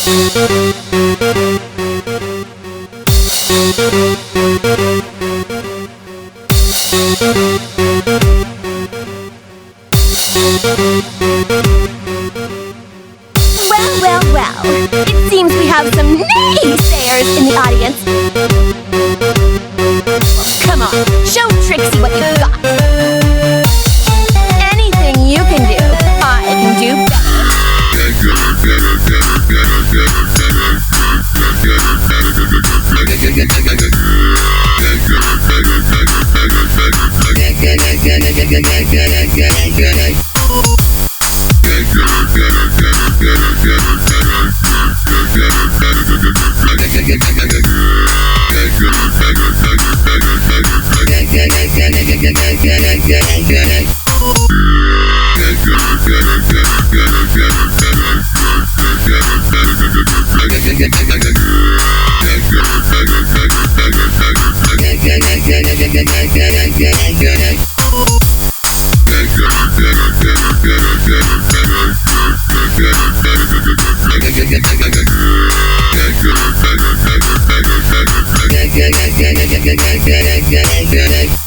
Well, it seems we have some naysayers in the audience. Come on, show Trixie what you've got. Anything you can do, I can do better.